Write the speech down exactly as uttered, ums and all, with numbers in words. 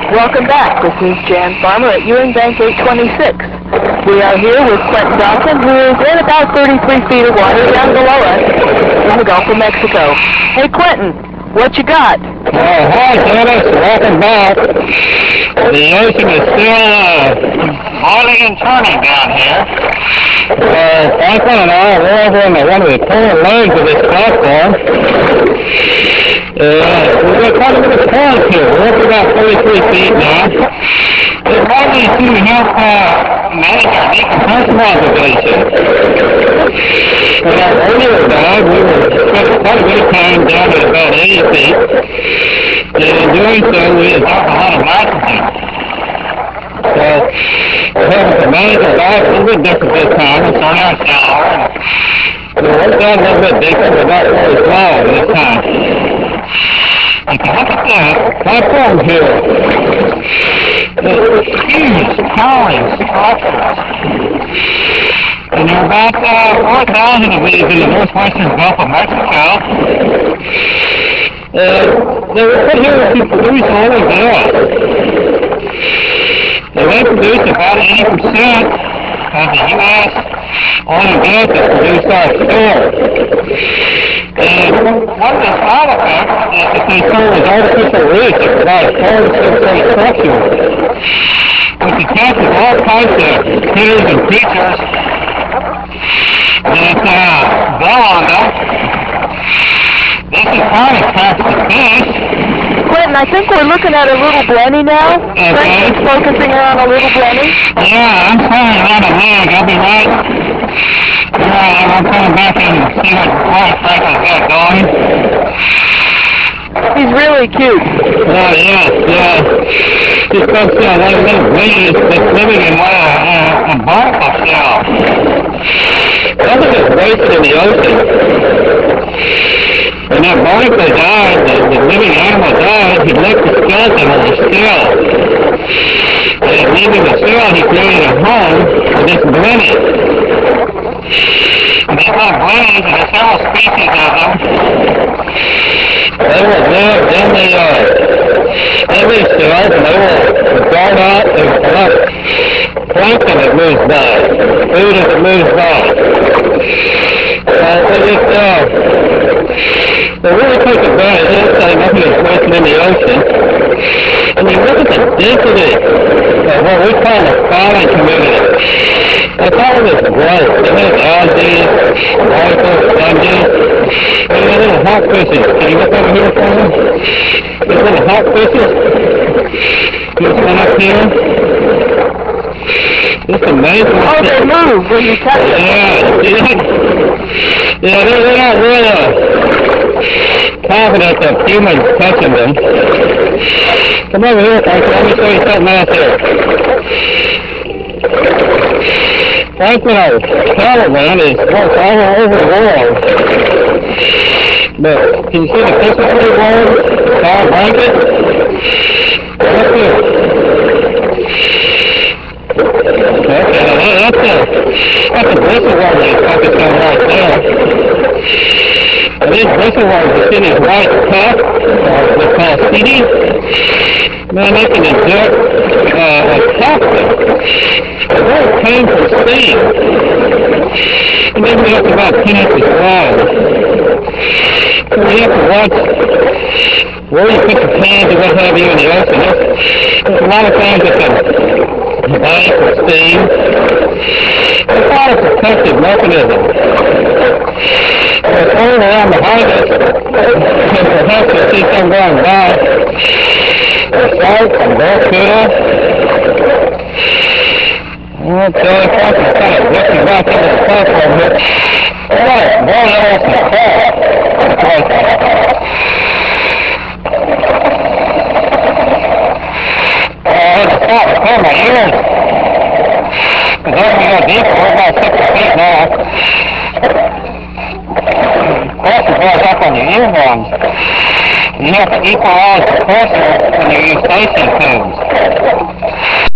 Welcome back. This is Jan Farmer at Ewing Bank eight twenty-six. We are here with Quentin Dawson, who is in about thirty-three feet of water down below us in the Gulf of Mexico. Hey, Quentin, what you got? Uh, hi, Dennis. Welcome back. The ocean is still uh, boiling and turning down here. Uh, Franklin and I are over on the, one of the tail legs of this platform. Uh, we've got quite a bit of current here. We're up about thirty-three feet now. It's mainly to help uh, manage our decompression observation. When our earlier dive, we were spending quite a bit of time down at about eighty feet. And in doing so, we absorbed a lot of nitrogen. So, we're having to manage our dive a little bit different this time. We're starting out shallower. And we went down a little bit deeper, but not very small this time. If you look at the platform here, it's huge, towering structures. And there are about uh, four thousand of these in the northwestern Gulf of Mexico. Uh, they were put here to produce oil and gas. And they produce about eighty percent of the U S oil and gas that's produced offshore. And one of the side effects is that they serve as artificial reefs that provide a four to six inch structure, which attaches all types of critters and creatures that uh, go on them. This is part of traps the fish. Quentin, I think we're looking at a little blenny now. Okay. Franklin's focusing on a little blenny. Yeah, I'm sorry around the leg. I'll be right. Here I am. I'm coming back in and see what Roy Franklin's got going. He's really cute. Oh, yeah, yeah. This comes to a little blenny that's living in one of uh, a barnacle shell. Something is wasted in the ocean. When that barnacle died, the, the living animal died, he left the skeleton on the shell. And leaving the shell, he created a home for this blenny. And these little blennies, and there's several species of them, they will live in the, uh, in these shells, and they will guard out and collect plankton that moves by, food as it moves by. Uh, they just, uh, they really take advantage of this thing. Nothing is wasted in the ocean. And you look at the density of what we call the fouling community. That's all of this growth. And there's algae, articles, fungi, and the little hawk fishes. Can you look over here for me? These little hawk fishes. This one up here. It's amazing. Oh, they move when you touch them. Yeah, yeah. Yeah, they're, they're not real uh, confident of humans touching them. Come over here, Franklin. Let me show you something else here. Franklin, our cameraman, is works all over the world. But can you see the fishes pretty warm? Sour blanket? Look here. Okay, now that's a, that's a bristlewort you focus on right there. And these bristleworts, you see these white puffs, or they're called C D. Man, they can inject uh, a toxin. A very painful sting. And they can up to about ten inches wide. So you have to watch where you put your hands and what have you in the ocean. There's, there's a lot of things that can bite or sting. It's not a protective mechanism. It's all around behind us. And perhaps you'll see some going by. There's sharks and barracuda. Okay, Franklin's kind of drifting back into the platform here. Oh, boy, that was some crap. Oh, I had to stop and clear my ears. Because as we go deeper, we're about sixty feet now. Pressure goes up on your eardrums. You have to equalize the pressure when you use station tubes.